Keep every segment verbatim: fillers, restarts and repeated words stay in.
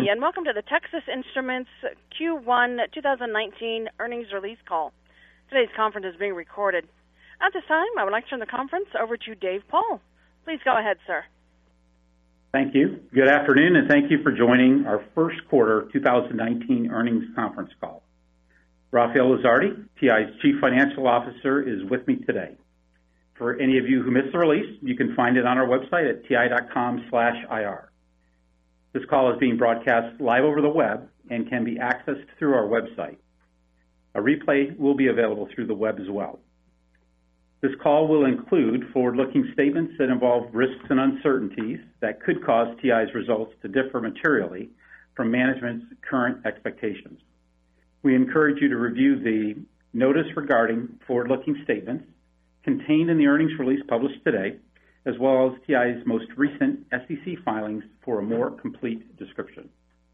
day, and welcome to the Texas Instruments Q one twenty nineteen earnings release call. Today's conference is being recorded. At this time, I would like to turn the conference over to Dave Paul. Please go ahead, sir. Thank you. Good afternoon, and thank you for joining our first quarter two thousand nineteen earnings conference call. Rafael Lozardi, T I's Chief Financial Officer, is with me today. For any of you who missed the release, you can find it on our website at ti dot com slash I R. This call is being broadcast live over the web and can be accessed through our website. A replay will be available through the web as well. This call will include forward-looking statements that involve risks and uncertainties that could cause T I's results to differ materially from management's current expectations. We encourage you to review the notice regarding forward-looking statements contained in the earnings release published today, as well as T I's most recent S E C filings for a more complete description.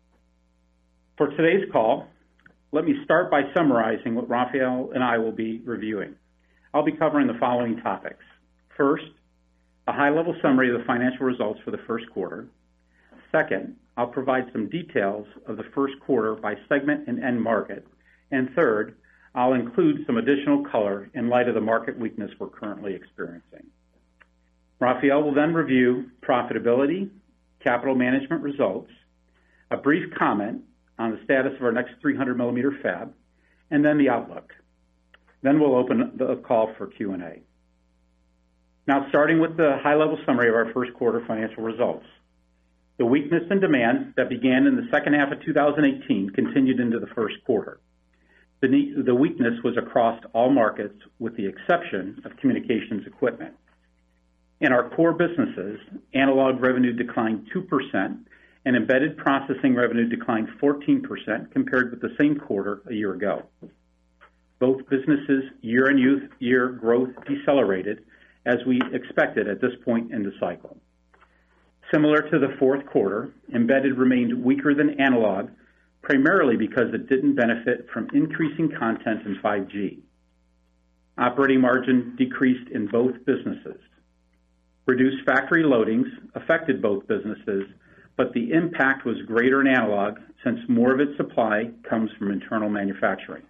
For today's call, let me start by summarizing what Rafael and I will be reviewing. I'll be covering the following topics. First, a high-level summary of the financial results for the first quarter. Second, I'll provide some details of the first quarter by segment and end market. And third, I'll include some additional color in light of the market weakness we're currently experiencing. Rafael will then review profitability, capital management results, a brief comment on the status of our next three hundred millimeter fab, and then the outlook. Then we'll open the call for Q and A. Now, starting with the high-level summary of our first quarter financial results. The weakness in demand that began in the second half of two thousand eighteen continued into the first quarter. The, the weakness was across all markets with the exception of communications equipment. In our core businesses, analog revenue declined two percent and embedded processing revenue declined fourteen percent compared with the same quarter a year ago. Both businesses' year-on-year growth decelerated as we expected at this point in the cycle. Similar to the fourth quarter, embedded remained weaker than analog, primarily because it didn't benefit from increasing content in five G. Operating margin decreased in both businesses. Reduced factory loadings affected both businesses, but the impact was greater in analog since more of its supply comes from internal manufacturing.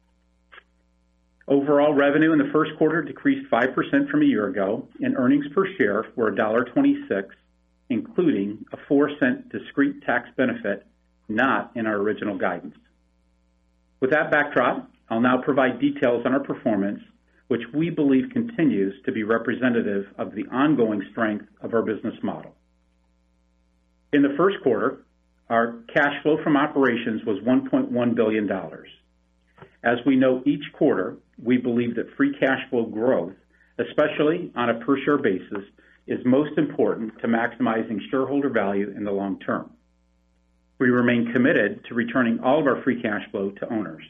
Overall revenue in the first quarter decreased five percent from a year ago, and earnings per share were one dollar and twenty-six cents, including a four cent discrete tax benefit not in our original guidance. With that backdrop, I'll now provide details on our performance, which we believe continues to be representative of the ongoing strength of our business model. In the first quarter, our cash flow from operations was one point one billion dollars. As we note each quarter, we believe that free cash flow growth, especially on a per-share basis, is most important to maximizing shareholder value in the long term. We remain committed to returning all of our free cash flow to owners.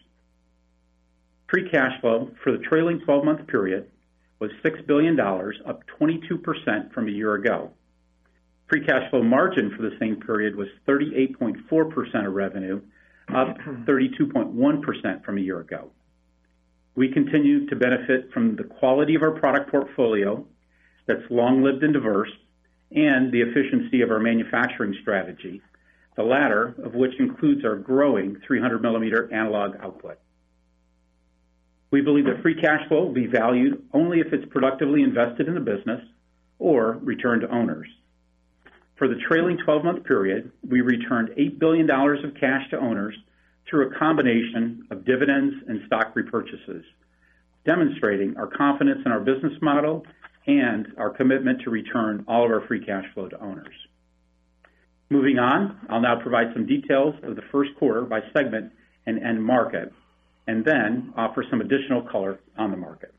Free cash flow for the trailing twelve-month period was six billion dollars, up twenty-two percent from a year ago. Free cash flow margin for the same period was thirty-eight point four percent of revenue, up thirty-two point one percent from a year ago. We continue to benefit from the quality of our product portfolio that's long-lived and diverse, and the efficiency of our manufacturing strategy, the latter of which includes our growing three hundred millimeter analog output. We believe that free cash flow will be valued only if it's productively invested in the business or returned to owners. For the trailing twelve-month period, we returned eight billion dollars of cash to owners through a combination of dividends and stock repurchases, demonstrating our confidence in our business model and our commitment to return all of our free cash flow to owners. Moving on, I'll now provide some details of the first quarter by segment and end market, and then offer some additional color on the market.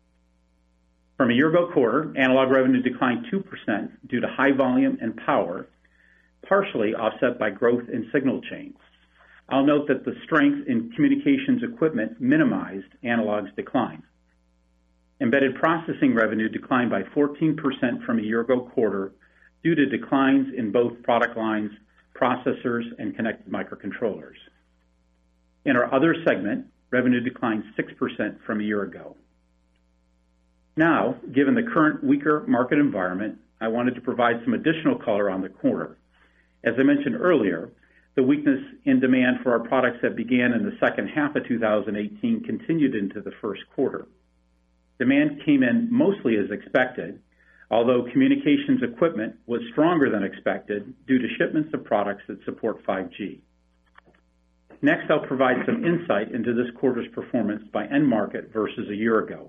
From a year-ago quarter, analog revenue declined two percent due to high volume and power, partially offset by growth in signal chains. I'll note that the strength in communications equipment minimized analog's decline. Embedded processing revenue declined by fourteen percent from a year-ago quarter due to declines in both product lines, processors, and connected microcontrollers. In our other segment, revenue declined six percent from a year ago. Now, given the current weaker market environment, I wanted to provide some additional color on the quarter. As I mentioned earlier, The weakness in demand for our products that began in the second half of two thousand eighteen continued into the first quarter. Demand came in mostly as expected, although communications equipment was stronger than expected due to shipments of products that support five G. Next, I'll provide some insight into this quarter's performance by end market versus a year ago.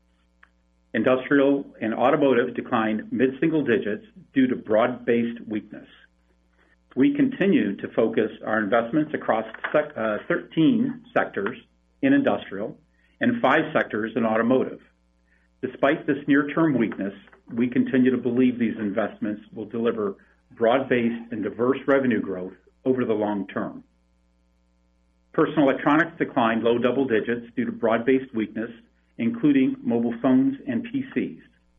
Industrial and automotive declined mid-single digits due to broad-based weakness. We continue to focus our investments across sec- uh, thirteen sectors in industrial and five sectors in automotive. Despite this near-term weakness, we continue to believe these investments will deliver broad-based and diverse revenue growth over the long term. Personal electronics declined low double digits due to broad-based weakness, including mobile phones and P Cs.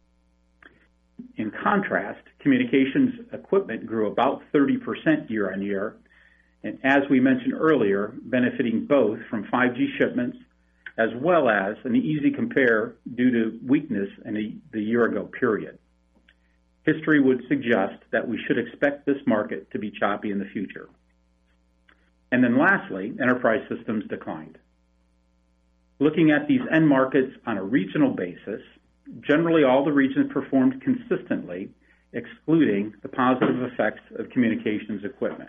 In contrast, communications equipment grew about thirty percent year on year, and as we mentioned earlier, benefiting both from five G shipments as well as an easy compare due to weakness in a, the year-ago period. History would suggest that we should expect this market to be choppy in the future. And then lastly, enterprise systems declined. Looking at these end markets on a regional basis, generally all the regions performed consistently, excluding the positive effects of communications equipment.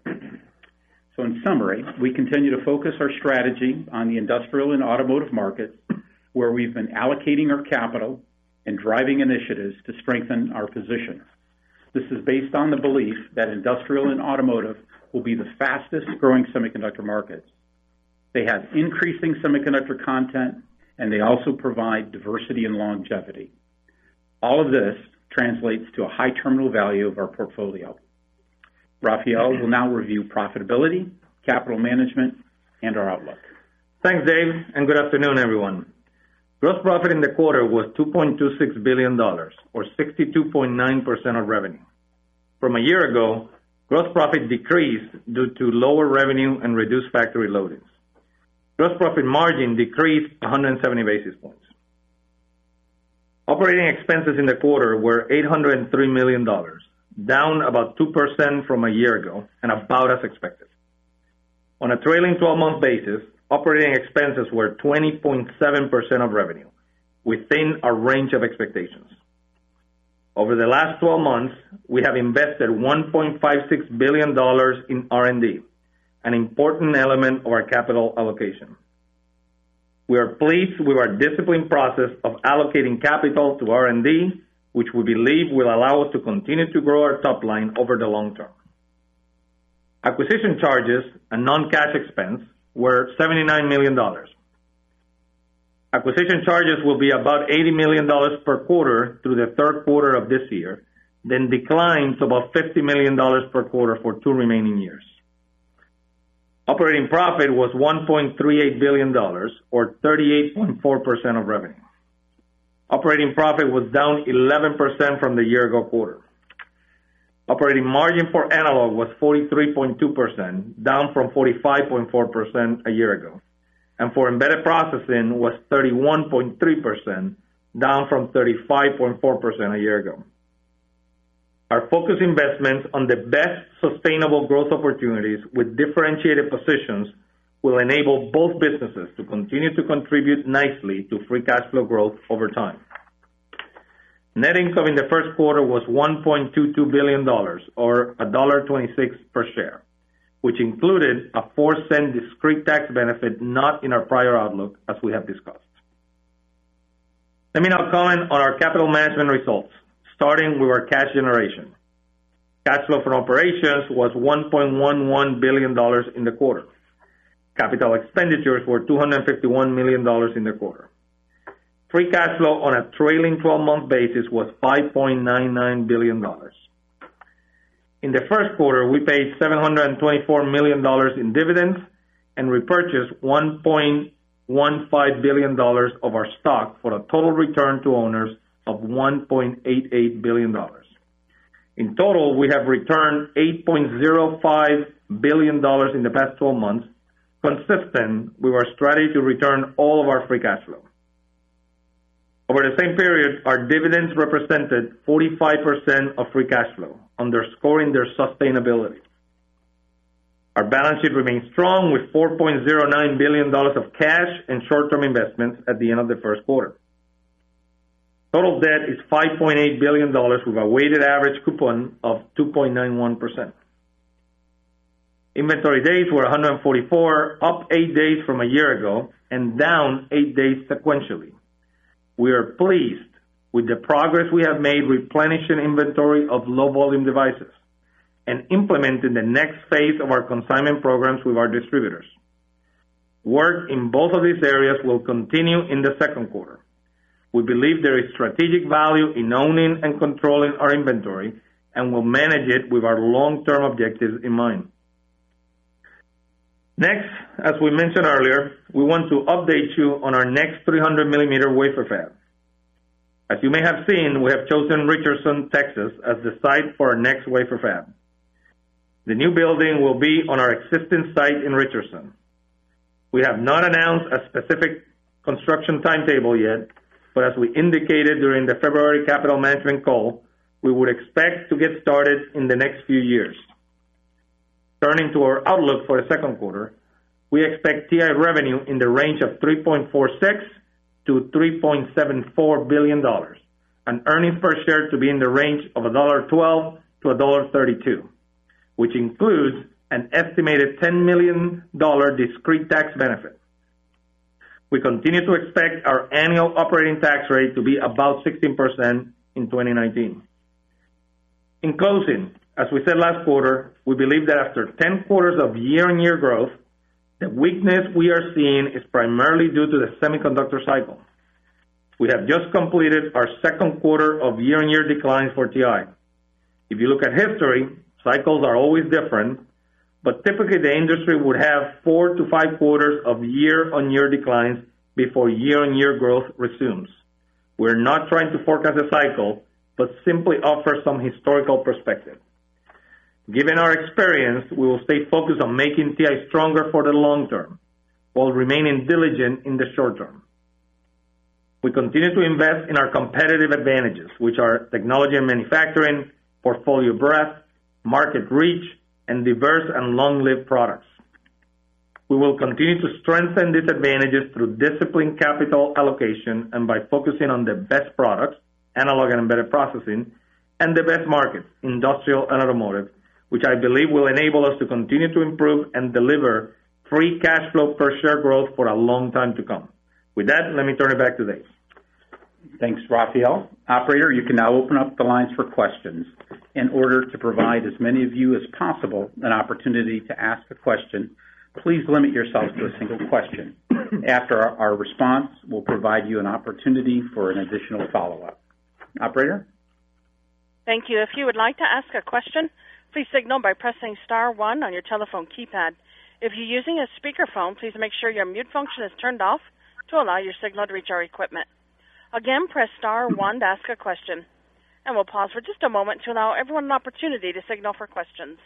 So in summary, we continue to focus our strategy on the industrial and automotive markets, where we've been allocating our capital and driving initiatives to strengthen our position. This is based on the belief that industrial and automotive will be the fastest growing semiconductor markets. They have increasing semiconductor content, and they also provide diversity and longevity. All of this translates to a high terminal value of our portfolio. Rafael will now review profitability, capital management, and our outlook. Thanks, Dave, and good afternoon, everyone. Gross profit in the quarter was two point two six billion dollars, or sixty-two point nine percent of revenue. From a year ago, gross profit decreased due to lower revenue and reduced factory loadings. Gross profit margin decreased one hundred seventy basis points. Operating expenses in the quarter were eight hundred three million dollars, down about two percent from a year ago and about as expected. On a trailing twelve-month basis, operating expenses were twenty point seven percent of revenue, within our range of expectations. Over the last twelve months, we have invested one point five six billion dollars in R and D, an important element of our capital allocation. We are pleased with our disciplined process of allocating capital to R and D, which we believe will allow us to continue to grow our top line over the long term. Acquisition charges, a non-cash expense, were seventy-nine million dollars. Acquisition charges will be about eighty million dollars per quarter through the third quarter of this year, then decline to about fifty million dollars per quarter for two remaining years. Operating profit was one point three eight billion dollars, or thirty-eight point four percent of revenue. Operating profit was down eleven percent from the year-ago quarter. Operating margin for analog was forty-three point two percent, down from forty-five point four percent a year ago. And for embedded processing was thirty-one point three percent, down from thirty-five point four percent a year ago. Our focus investments on the best sustainable growth opportunities with differentiated positions will enable both businesses to continue to contribute nicely to free cash flow growth over time. Net income in the first quarter was one point two two billion dollars, or one dollar and twenty-six cents per share, which included a four cent discrete tax benefit not in our prior outlook, as we have discussed. Let me now comment on our capital management results, starting with our cash generation. Cash flow from operations was one point one one billion dollars in the quarter. Capital expenditures were two hundred fifty-one million dollars in the quarter. Free cash flow on a trailing twelve-month basis was five point nine nine billion dollars. In the first quarter, we paid seven hundred twenty-four million dollars in dividends and repurchased one point one five billion dollars of our stock for a total return to owners of one point eight eight billion dollars. In total, we have returned eight point zero five billion dollars in the past twelve months, consistent with our strategy to return all of our free cash flow. Over the same period, our dividends represented forty-five percent of free cash flow, underscoring their sustainability. Our balance sheet remains strong with four point zero nine billion dollars of cash and short-term investments at the end of the first quarter. Total debt is five point eight billion dollars with a weighted average coupon of two point nine one percent. Inventory days were one hundred forty-four, up eight days from a year ago and down eight days sequentially. We are pleased with the progress we have made replenishing inventory of low-volume devices and implementing the next phase of our consignment programs with our distributors. Work in both of these areas will continue in the second quarter. We believe there is strategic value in owning and controlling our inventory and will manage it with our long-term objectives in mind. Next, as we mentioned earlier, we want to update you on our next three hundred millimeter wafer fab. As you may have seen, we have chosen Richardson, Texas as the site for our next wafer fab. The new building will be on our existing site in Richardson. We have not announced a specific construction timetable yet, but as we indicated during the February capital management call, we would expect to get started in the next few years. Turning to our outlook for the second quarter, we expect T I revenue in the range of three point four six to three point seven four billion dollars, and earnings per share to be in the range of one dollar twelve to one dollar thirty-two. Which includes an estimated ten million dollars discrete tax benefit. We continue to expect our annual operating tax rate to be about sixteen percent in twenty nineteen. In closing, as we said last quarter, we believe that after ten quarters of year-on-year growth, the weakness we are seeing is primarily due to the semiconductor cycle. We have just completed our second quarter of year-on-year declines for T I. If you look at history, cycles are always different, but typically the industry would have four to five quarters of year-on-year declines before year-on-year growth resumes. We're not trying to forecast a cycle, but simply offer some historical perspective. Given our experience, we will stay focused on making T I stronger for the long term, while remaining diligent in the short term. We continue to invest in our competitive advantages, which are technology and manufacturing, portfolio breadth, market reach, and diverse and long-lived products. We will continue to strengthen these advantages through disciplined capital allocation and by focusing on the best products, analog and embedded processing, and the best markets, industrial and automotive, which I believe will enable us to continue to improve and deliver free cash flow per share growth for a long time to come. With that, let me turn it back to Dave. Thanks, Rafael. Operator, you can now open up the lines for questions. In order to provide as many of you as possible an opportunity to ask a question, please limit yourself to a single question. After our, our response, we'll provide you an opportunity for an additional follow-up. Operator? Thank you. If you would like to ask a question, please signal by pressing star one on your telephone keypad. If you're using a speakerphone, please make sure your mute function is turned off to allow your signal to reach our equipment. Again, press star one to ask a question. And we'll pause for just a moment to allow everyone an opportunity to signal for questions.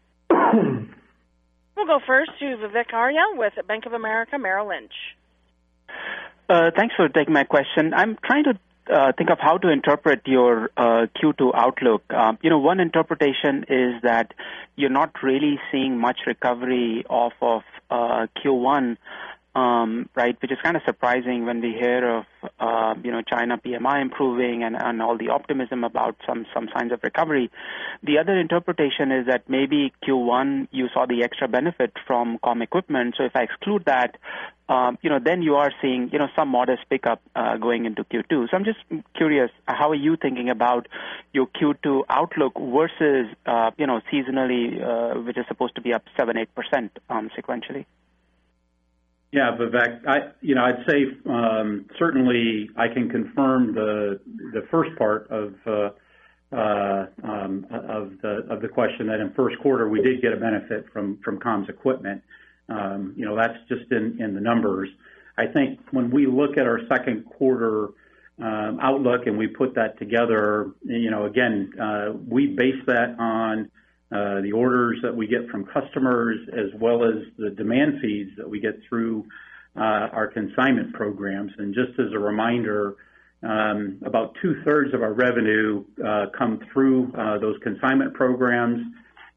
We'll go first to Vivek Arya with Bank of America Merrill Lynch. Uh, thanks for taking my question. I'm trying to uh, think of how to interpret your uh, Q two outlook. Um, you know, one interpretation is that you're not really seeing much recovery off of uh, Q one. Um, right, which is kind of surprising when we hear of, uh, you know, China P M I improving and, and all the optimism about some, some signs of recovery. The other interpretation is that maybe Q one you saw the extra benefit from comm equipment. So if I exclude that, um, you know, then you are seeing, you know, some modest pickup uh, going into Q two. So I'm just curious, how are you thinking about your Q two outlook versus, uh, you know, seasonally, uh, which is supposed to be up seven, eight percent um, sequentially? Yeah, Vivek, I, you know, I'd say um, certainly I can confirm the the first part of uh, uh, um, of the of the question that in first quarter we did get a benefit from from comms equipment. Um, you know, that's just in, in the numbers. I think when we look at our second quarter um, outlook and we put that together, you know, again, uh, we base that on Uh, the orders that we get from customers as well as the demand feeds that we get through uh, our consignment programs. And just as a reminder, um, about two-thirds of our revenue uh, come through uh, those consignment programs,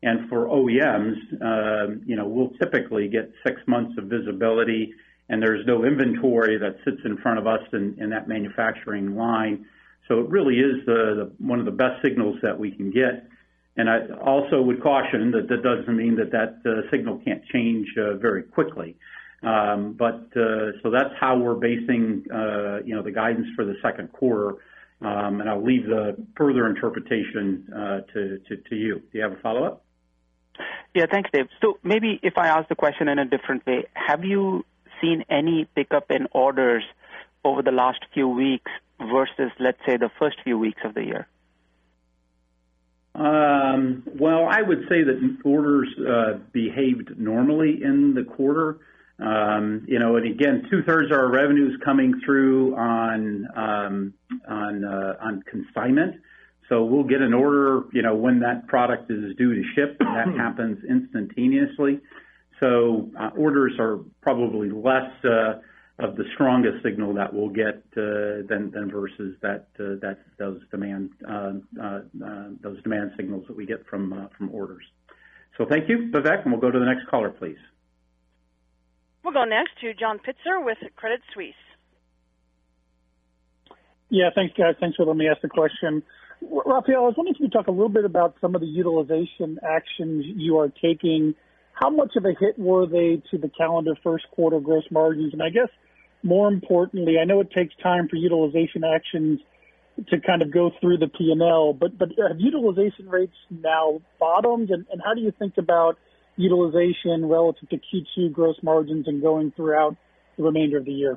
And for O E Ms, uh, you know, we'll typically get six months of visibility, and there's no inventory that sits in front of us in, in that manufacturing line. So it really is the, the, one of the best signals that we can get. And I also would caution that that doesn't mean that that uh, signal can't change uh, very quickly. Um, but uh, so that's how we're basing, uh, you know, the guidance for the second quarter. Um, and I'll leave the further interpretation uh, to, to, to you. Do you have a follow-up? Yeah, thanks, Dave. So maybe if I ask the question in a different way, have you seen any pickup in orders over the last few weeks versus, let's say, the first few weeks of the year? Um, well, I would say that orders uh, behaved normally in the quarter. Um, you know, and again, two-thirds of our revenue is coming through on um, on uh, on consignment. So we'll get an order, you know, when that product is due to ship. That happens instantaneously. So uh, orders are probably less uh, of the strongest signal that we'll get uh, than, than versus that uh, that those demand uh, uh, uh, those demand signals that we get from uh, from orders. So thank you, Vivek, and we'll go to the next caller, please. We'll go next to John Pitzer with Credit Suisse. Yeah, thanks, guys. Thanks for letting me ask the question. Rafael, I was wondering if you could talk a little bit about some of the utilization actions you are taking. How much of a hit were they to the calendar first quarter gross margins? And I guess more importantly, I know it takes time for utilization actions to kind of go through the P and L, but, but have utilization rates now bottomed? And, and how do you think about utilization relative to Q two gross margins and going throughout the remainder of the year?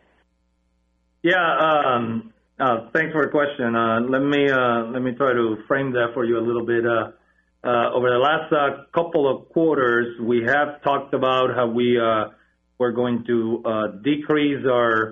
Yeah, um, uh, thanks for the question. Uh, let me uh, let me try to frame that for you a little bit. Uh, uh, over the last uh, couple of quarters, we have talked about how we uh, we're going to uh, decrease our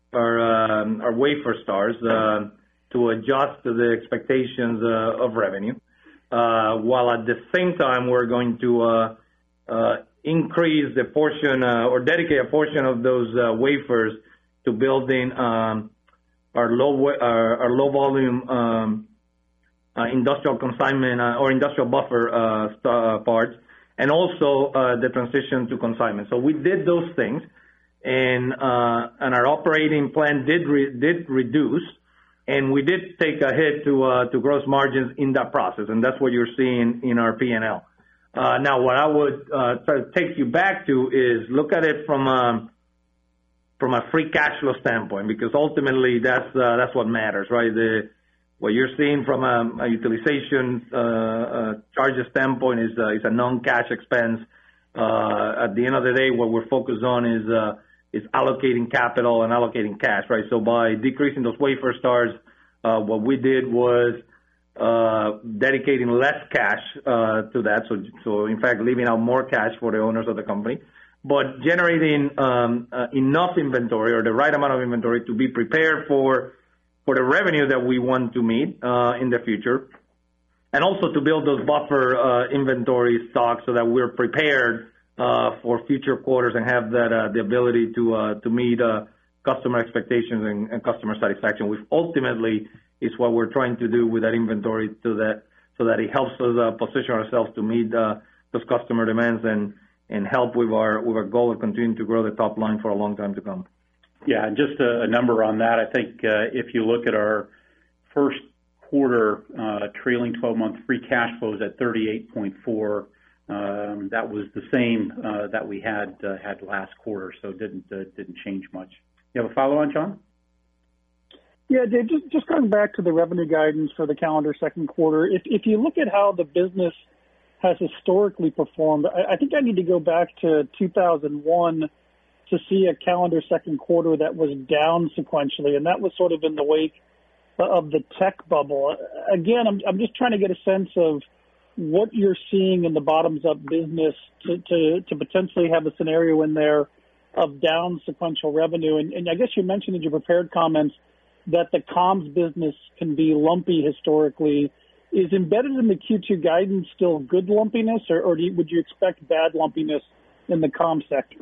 our um, our wafer stars uh, to adjust to the expectations uh, of revenue. Uh, while at the same time we're going to uh, uh, increase the portion uh, or dedicate a portion of those uh, wafers to building um, our low our, our low volume um, uh, industrial consignment uh, or industrial buffer uh, st- uh, parts, and also uh, the transition to consignment. So we did those things, and uh, and our operating plan did re- did reduce. And we did take a hit to uh, to gross margins in that process, and that's what you're seeing in our P and L. Uh, now, what I would uh, try to take you back to is look at it from a, from a free cash flow standpoint, because ultimately that's uh, that's what matters, right? The what you're seeing from a, a utilization uh, uh, charges standpoint is uh, is a non-cash expense. Uh, at the end of the day, what we're focused on is uh, is allocating capital and allocating cash, right? So by decreasing those wafer stars, uh, what we did was uh, dedicating less cash uh, to that. So, so in fact, leaving out more cash for the owners of the company, but generating um, uh, enough inventory or the right amount of inventory to be prepared for for the revenue that we want to meet uh, in the future, and also to build those buffer uh, inventory stocks so that we're prepared Uh, for future quarters and have that uh, the ability to uh, to meet uh, customer expectations and, and customer satisfaction, which ultimately is what we're trying to do with that inventory, to that so that it helps us uh, position ourselves to meet uh, those customer demands and and help with our with our goal of continuing to grow the top line for a long time to come. Yeah, and just a, a number on that. I think uh, if you look at our first quarter uh, trailing twelve-month free cash flows at thirty-eight point four. Um, that was the same uh, that we had uh, had last quarter, so it didn't uh, didn't change much. You have a follow-on, John? Yeah, Dave, just, just going back to the revenue guidance for the calendar second quarter, if, if you look at how the business has historically performed, I, I think I need to go back to two thousand one to see a calendar second quarter that was down sequentially, and that was sort of in the wake of the tech bubble. Again, I'm, I'm just trying to get a sense of what you're seeing in the bottoms-up business to, to, to potentially have a scenario in there of down sequential revenue. And, and I guess you mentioned in your prepared comments that the comms business can be lumpy historically. Is embedded in the Q two guidance still good lumpiness, or, or do you, would you expect bad lumpiness in the comm sector?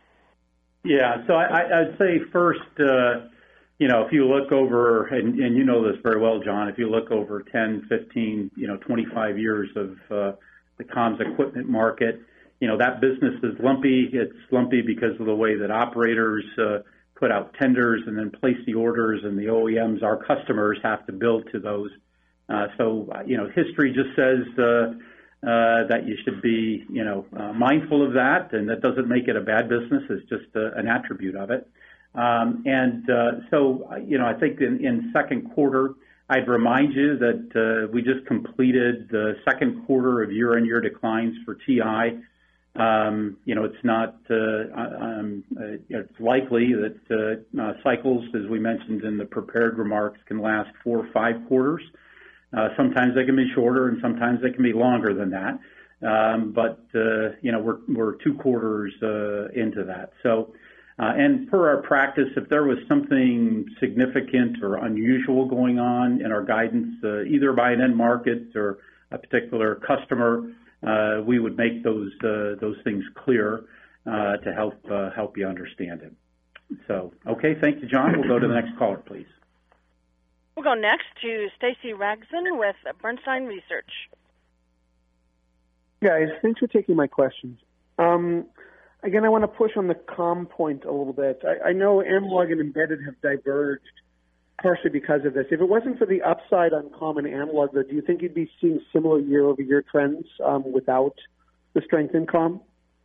Yeah, so I, I'd say first, uh, you know, if you look over, and, and you know this very well, John, if you look over ten, fifteen, you know, twenty-five years of uh, the comms equipment market. You know, that business is lumpy. It's lumpy because of the way that operators uh, put out tenders and then place the orders, and the O E Ms, our customers, have to build to those. Uh, so, you know, history just says uh, uh, that you should be, you know, uh, mindful of that, and that doesn't make it a bad business. It's just uh, an attribute of it. Um, and uh, so, you know, I think in, in second quarter, I'd remind you that uh, we just completed the second quarter of year-on-year declines for T I. Um, you know, it's not, uh, um, uh, it's likely that uh, uh, cycles, as we mentioned in the prepared remarks, can last four or five quarters. Uh, sometimes they can be shorter and sometimes they can be longer than that. Um, but, uh, you know, we're, we're two quarters uh, into that. So, uh, and per our practice, if there was something significant or unusual going on in our guidance, uh, either by an end market or a particular customer, Uh, we would make those uh, those things clear uh, to help uh, help you understand it. So, okay, thank you, John. We'll go to the next caller, please. We'll go next to Stacy Rasgon with Bernstein Research. Guys, thanks for taking my questions. Um, again, I want to push on the comm point a little bit. I, I know analog and embedded have diverged partially because of this. If it wasn't for the upside on comm and analog, though, do you think you'd be seeing similar year-over-year trends um, without the strength in comm?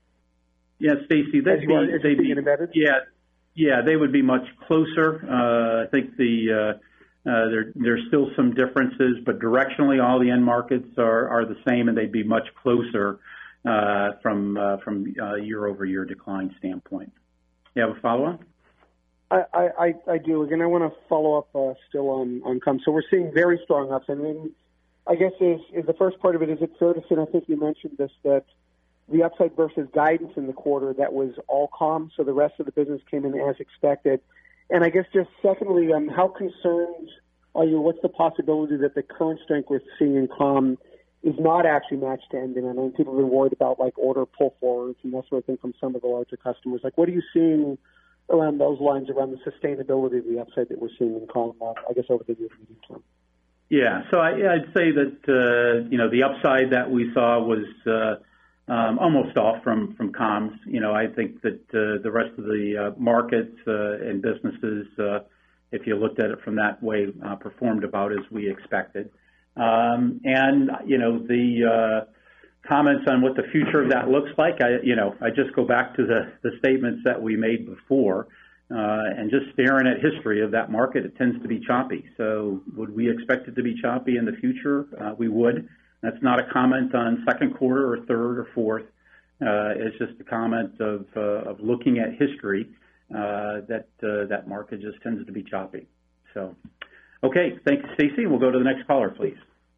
Yeah, Stacy, they'd be, are, they'd be embedded? yeah, yeah, they would be much closer. Uh, I think the uh, uh, there there's still some differences, but directionally, all the end markets are, are the same, and they'd be much closer uh, from uh, from uh, year-over-year decline standpoint. You have a follow-on? I, I, I do. Again, I want to follow up uh, still on, on comm. So we're seeing very strong ups. And then I guess is, is the first part of it, is it fair to say, and I think you mentioned this, that the upside versus guidance in the quarter, that was all comm, so the rest of the business came in as expected. And I guess just secondly, um, how concerned are you? What's the possibility that the current strength we're seeing in comm is not actually matched to ending? I know people have been worried about like order pull forwards and that sort of thing from some of the larger customers. Like, what are you seeing around those lines, around the sustainability of the upside that we're seeing in comm, uh, I guess, over the near medium term? Yeah, so I, I'd say that, uh, you know, the upside that we saw was uh, um, almost all from, from comms. You know, I think that uh, the rest of the uh, markets uh, and businesses, uh, if you looked at it from that way, uh, performed about as we expected. Um, and, you know, the uh, comments on what the future of that looks like, I, you know, I just go back to the, the statements that we made before, uh, and just staring at history of that market, it tends to be choppy. So would we expect it to be choppy in the future? Uh, we would. That's not a comment on second quarter or third or fourth. Uh, it's just a comment of, uh, of looking at history, uh, that, uh, that market just tends to be choppy. So, okay, thank you, Stacy. We'll go to the next caller, please.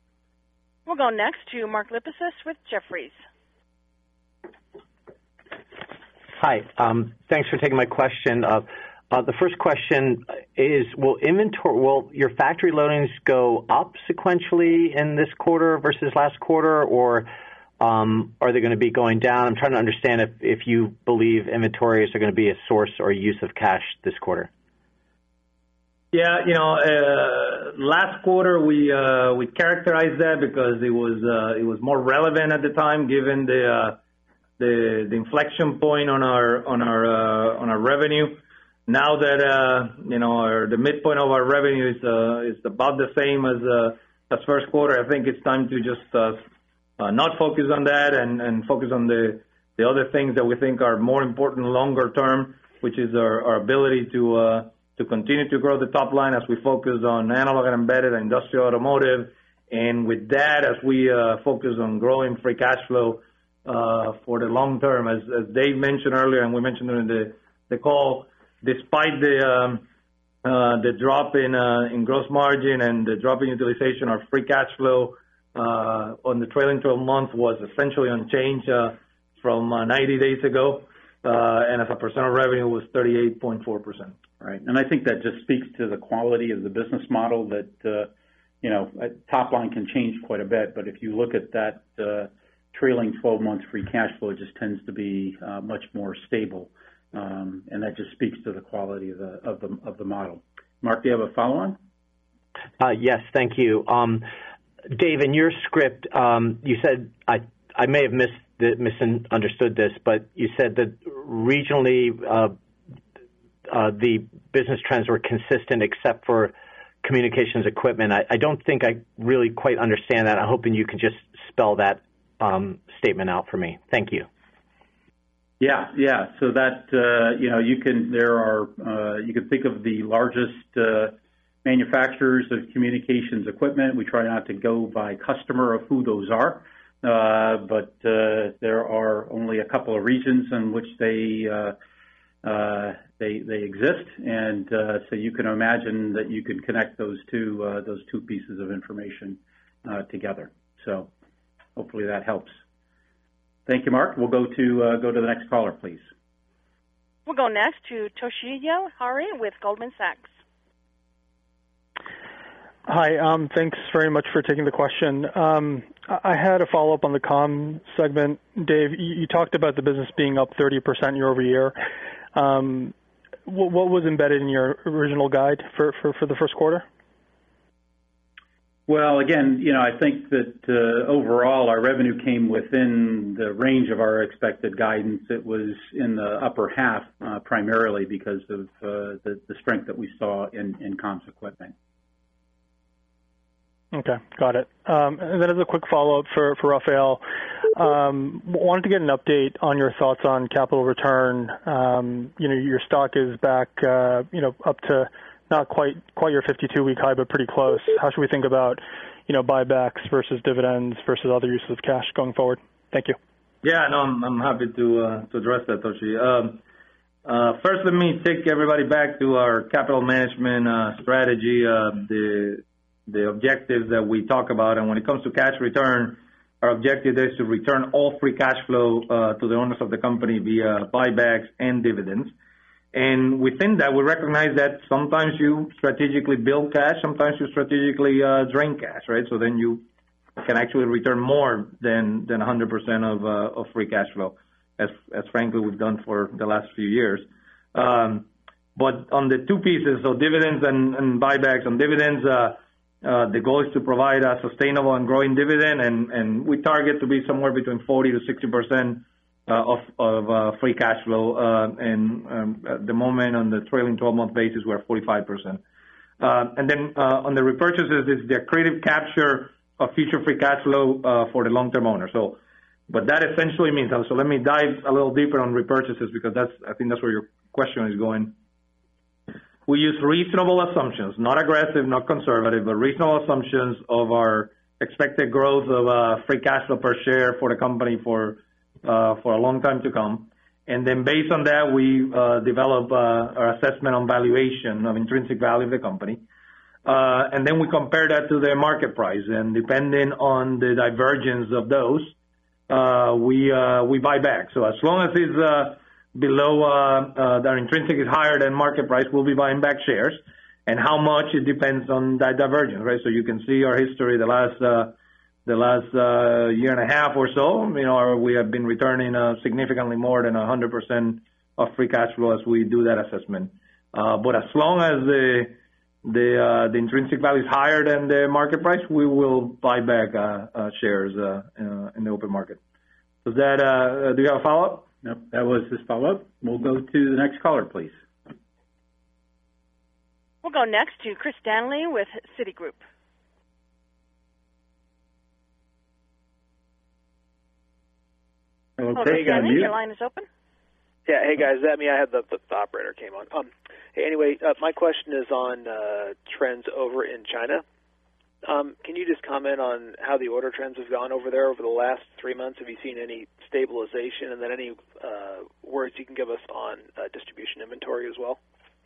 We'll go next to Mark Lipacis with Jefferies. Hi. Um, thanks for taking my question. Uh, uh, the first question is: Will inventory, will your factory loadings go up sequentially in this quarter versus last quarter, or um, are they going to be going down? I'm trying to understand if, if you believe inventories are going to be a source or use of cash this quarter. Yeah, you know, uh, last quarter we uh, we characterized that because it was uh, it was more relevant at the time, given the uh, the, the inflection point on our on our uh, on our revenue. Now that uh, you know our, the midpoint of our revenue is uh, is about the same as uh, as first quarter, I think it's time to just uh, uh, not focus on that and, and focus on the the other things that we think are more important longer term, which is our, our ability to uh, to continue to grow the top line as we focus on analog and embedded, industrial, automotive, and with that, as we uh, focus on growing free cash flow uh, for the long term, as, as Dave mentioned earlier, and we mentioned during the, the call, despite the um, uh, the drop in uh, in gross margin and the drop in utilization, our free cash flow uh, on the trailing twelve months was essentially unchanged uh, from uh, ninety days ago, uh, and as a percent of revenue was thirty-eight point four percent. Right. And I think that just speaks to the quality of the business model that, uh, you know, top line can change quite a bit, but if you look at that uh, trailing twelve months free cash flow, it just tends to be uh, much more stable. Um, and that just speaks to the quality of the, of the, of the model. Mark, do you have a follow-on? Uh, yes, thank you. Um, Dave, in your script, um, you said, I, I may have missed the, misunderstood this, but you said that regionally uh, uh, the business trends were consistent except for communications equipment. I, I don't think I really quite understand that. I'm hoping you can just spell that um, statement out for me. Thank you. Yeah, yeah. So that uh, you know, you can there are uh, you can think of the largest uh, manufacturers of communications equipment. We try not to go by customer of who those are, uh, but uh, there are only a couple of regions in which they uh, uh, they they exist, and uh, so you can imagine that you can connect those two uh, those two pieces of information uh, together. So hopefully that helps. Thank you, Mark. We'll go to uh, go to the next caller, please. We'll go next to Toshiya Hari with Goldman Sachs. Hi. Um, thanks very much for taking the question. Um, I had a follow-up on the comm segment. Dave, you, you talked about the business being up thirty percent year over year. Um, what, what was embedded in your original guide for, for, for the first quarter? Well, again, you know, I think that uh, overall our revenue came within the range of our expected guidance. It was in the upper half uh, primarily because of uh, the, the strength that we saw in, in comms equipment. Okay, got it. Um, and then as a quick follow-up for, for Rafael, um, wanted to get an update on your thoughts on capital return. Um, you know, your stock is back, uh, you know, up to not quite quite your fifty-two week high, but pretty close. How should we think about, you know, buybacks versus dividends versus other uses of cash going forward? Thank you. Yeah, no, I'm, I'm happy to uh, to address that, Toshi. Um, uh, first, let me take everybody back to our capital management uh, strategy, uh, the the objectives that we talk about. And when it comes to cash return, our objective is to return all free cash flow uh, to the owners of the company via buybacks and dividends. And within that, we recognize that sometimes you strategically build cash, sometimes you strategically uh, drain cash, right? So then you can actually return more than than one hundred percent of uh, of free cash flow, as as frankly we've done for the last few years. Um, but on the two pieces, so dividends and, and buybacks. On dividends, uh, uh, the goal is to provide a sustainable and growing dividend, and, and we target to be somewhere between forty to sixty percent. Uh, of, of uh, free cash flow, uh, and um, at the moment on the trailing twelve month basis, we're at forty-five percent. Uh, and then uh, on the repurchases, it's the accretive capture of future free cash flow uh, for the long-term owner. So, but that essentially means, so let me dive a little deeper on repurchases because that's, I think that's where your question is going. We use reasonable assumptions, not aggressive, not conservative, but reasonable assumptions of our expected growth of uh, free cash flow per share for the company for Uh, for a long time to come. And then based on that, we uh, develop uh, our assessment on valuation of intrinsic value of the company. Uh, and then we compare that to the market price. And depending on the divergence of those, uh, we uh, we buy back. So as long as it's uh, below, uh, uh, our intrinsic is higher than market price, we'll be buying back shares. And how much, it depends on that divergence, right? So you can see our history the last uh, The last uh, year and a half or so, you know, we have been returning uh, significantly more than one hundred percent of free cash flow as we do that assessment. Uh, but as long as the the uh, the intrinsic value is higher than the market price, we will buy back uh, uh, shares uh, uh, in the open market. Does that? Uh, do you have a follow up? Nope, that was his follow up. We'll go to the next caller, please. We'll go next to Chris Danley with Citigroup. Hello, Chris Danley, your line is open. Yeah, hey guys, is that me? I had the, the, the operator came on. Um, hey, anyway, uh, my question is on uh, trends over in China. Um, can you just comment on how the order trends have gone over there over the last three months? Have you seen any stabilization, and then any uh, words you can give us on uh, distribution inventory as well?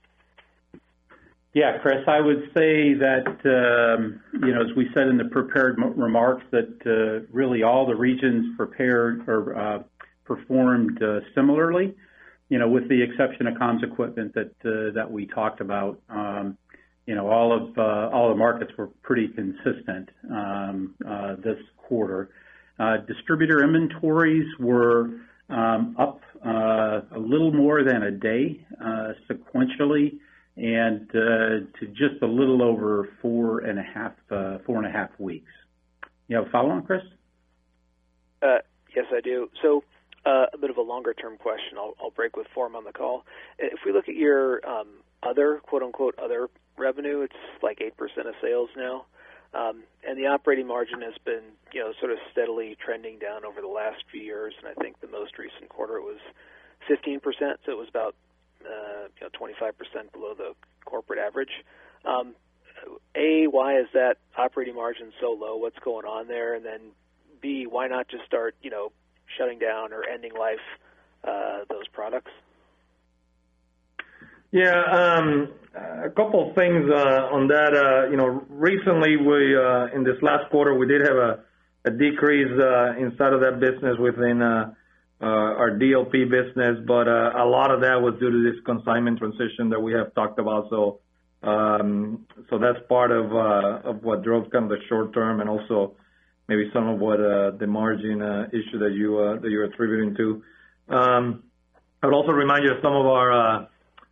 Yeah, Chris, I would say that, um, you know, as we said in the prepared remarks, that uh, really all the regions prepared or uh, performed uh, similarly, you know, with the exception of comms equipment that uh, that we talked about. Um, you know, all of uh, all the markets were pretty consistent um, uh, this quarter. Uh, distributor inventories were um, up uh, a little more than a day uh, sequentially, and uh, to just a little over four and a half uh, four and a half weeks. You have a follow-on, Chris? Uh, Yes, I do. So uh, a bit of a longer-term question. I'll, I'll break with form on the call. If we look at your um, other, quote-unquote, other revenue, it's like eight percent of sales now. Um, and the operating margin has been, you know, sort of steadily trending down over the last few years. And I think the most recent quarter was fifteen percent, so it was about uh, you know, twenty-five percent below the corporate average. Um, A, why is that operating margin so low? What's going on there? And then B, why not just start, you know, shutting down or ending life uh, those products? Yeah, um, a couple of things uh, on that. Uh, you know, recently we uh, in this last quarter we did have a, a decrease uh, inside of that business within uh, uh, our D L P business, but uh, a lot of that was due to this consignment transition that we have talked about. So, um, so that's part of uh, of what drove kind of the short term, and also maybe some of what uh, the margin uh, issue that you uh, that you're attributing to. Um, I would also remind you of some of our uh,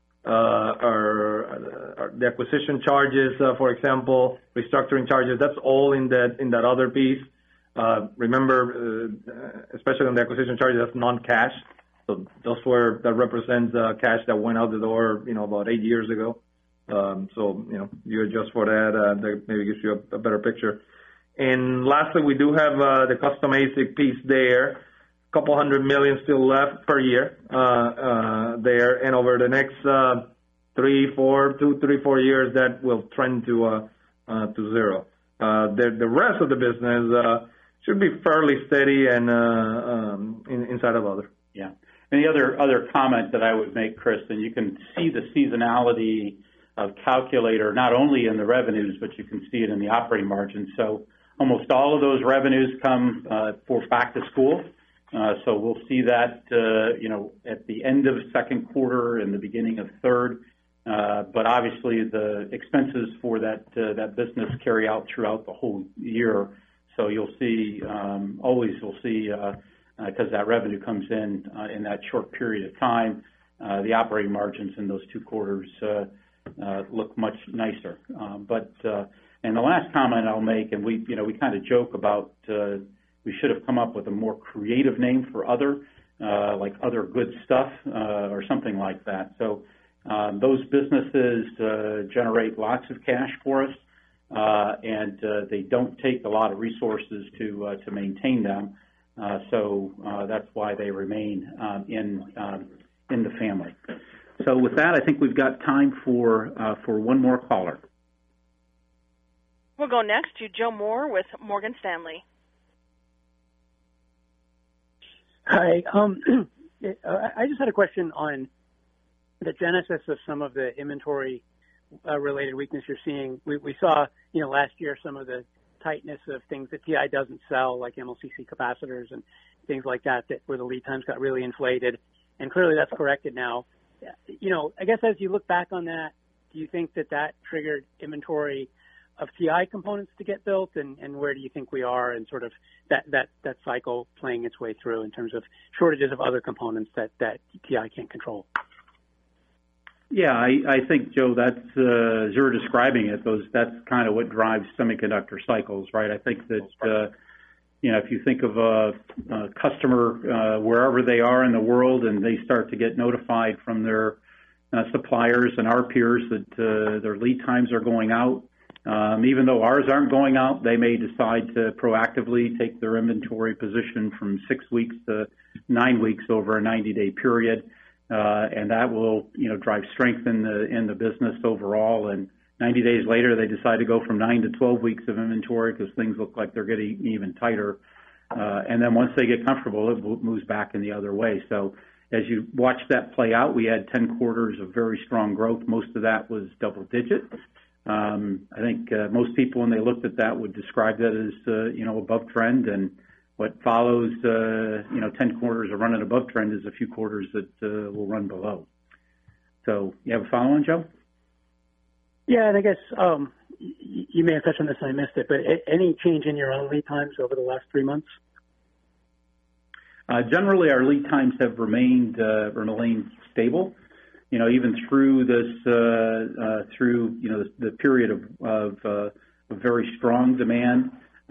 uh, our, our the acquisition charges, uh, for example, restructuring charges. That's all in that in that other piece. Uh, remember, uh, especially on the acquisition charges, that's non-cash. So those were that represents uh, cash that went out the door, you know, about eight years ago. Um, so you know, you adjust for that, uh, that maybe gives you a, a better picture. And lastly, we do have uh, the custom A S I C piece there, a couple hundred million still left per year uh, uh, there, and over the next uh, three, four, two, three, four years, that will trend to uh, uh, to zero. Uh, the the rest of the business uh, should be fairly steady and uh, um, in, inside of other. Yeah, and the other other comment that I would make, Chris, and you can see the seasonality of Calculator not only in the revenues, but you can see it in the operating margin. So almost all of those revenues come uh, for back to school. Uh, so we'll see that, uh, you know, at the end of second quarter and the beginning of third. Uh, but obviously the expenses for that uh, that business carry out throughout the whole year. So you'll see, um, always you'll see, because uh, uh, that revenue comes in uh, in that short period of time, uh, the operating margins in those two quarters uh, uh, look much nicer. Um, but uh, and the last comment I'll make, and we, you know, we kind of joke about uh, we should have come up with a more creative name for other, uh, like other good stuff uh, or something like that. So um, those businesses uh, generate lots of cash for us, uh, and uh, they don't take a lot of resources to uh, to maintain them. Uh, so uh, that's why they remain um, in um, in the family. So with that, I think we've got time for uh, for one more caller. We'll go next to Joe Moore with Morgan Stanley. Hi. Um, I just had a question on the genesis of some of the inventory-related uh, weakness you're seeing. We, we saw, you know, last year some of the tightness of things that T I doesn't sell, like M L C C capacitors and things like that, that where the lead times got really inflated, and clearly that's corrected now. You know, I guess as you look back on that, do you think that that triggered inventory of T I components to get built, and, and where do you think we are in sort of that, that, that cycle playing its way through in terms of shortages of other components that, that T I can't control? Yeah, I, I think, Joe, that's, uh, as you're describing it, those, that's kind of what drives semiconductor cycles, right? I think that, uh, you know, if you think of a, a customer uh, wherever they are in the world and they start to get notified from their uh, suppliers and our peers that uh, their lead times are going out, Um, even though ours aren't going out, they may decide to proactively take their inventory position from six weeks to nine weeks over a ninety-day period, uh, and that will, you know, drive strength in the in the business overall. And ninety days later, they decide to go from nine to twelve weeks of inventory because things look like they're getting even tighter. Uh, and then once they get comfortable, it moves back in the other way. So as you watch that play out, we had ten quarters of very strong growth. Most of that was double digit. Um, I think uh, most people, when they looked at that, would describe that as, uh, you know, above trend. And what follows, uh, you know, ten quarters of running above trend is a few quarters that uh, will run below. So you have a follow-on, Joe? Yeah, and I guess um, y- you may have touched on this and I missed it, but a- any change in your own lead times over the last three months? Uh, generally, our lead times have remained uh, remained stable. You know, even through this, uh, uh, through, you know, the, the period of, of, uh, of very strong demand,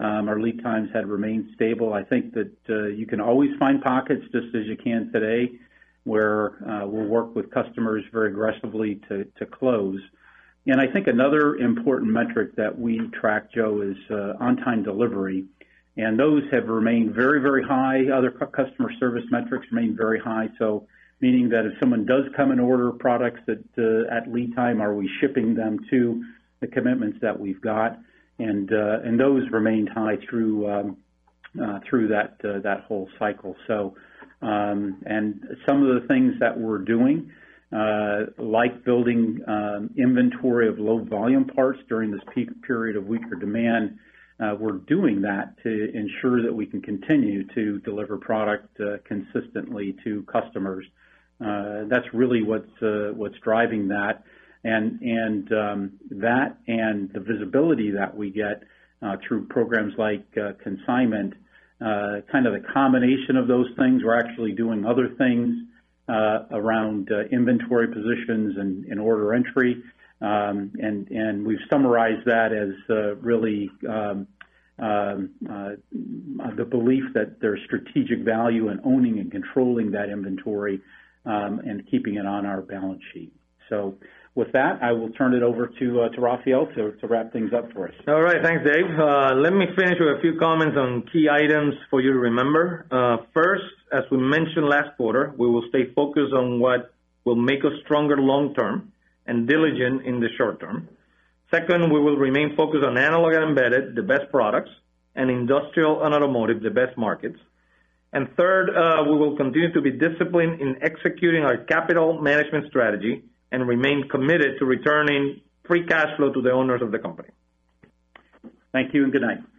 Um, our lead times had remained stable. I think that uh, you can always find pockets, just as you can today, where uh, we'll work with customers very aggressively to, to close. And I think another important metric that we track, Joe, is uh, on-time delivery. And those have remained very, very high. Other customer service metrics remain very high. So meaning that if someone does come and order products that uh, at lead time, are we shipping them to the commitments that we've got? And uh, and those remained high through um, uh, through that uh, that whole cycle. So um, and some of the things that we're doing, uh, like building um, inventory of low volume parts during this peak period of weaker demand, uh, we're doing that to ensure that we can continue to deliver product uh, consistently to customers. Uh, that's really what's uh, what's driving that. And and um, that and the visibility that we get uh, through programs like uh, consignment, uh, kind of the combination of those things. We're actually doing other things uh, around uh, inventory positions and, and order entry, um, and and we've summarized that as uh, really um, um, uh, the belief that there's strategic value in owning and controlling that inventory um, and keeping it on our balance sheet. So. With that, I will turn it over to uh, to Rafael to, to wrap things up for us. All right, thanks, Dave. Uh, let me finish with a few comments on key items for you to remember. Uh, first, as we mentioned last quarter, we will stay focused on what will make us stronger long-term and diligent in the short term. Second, we will remain focused on analog and embedded, the best products, and industrial and automotive, the best markets. And third, uh, we will continue to be disciplined in executing our capital management strategy and remain committed to returning free cash flow to the owners of the company. Thank you and good night.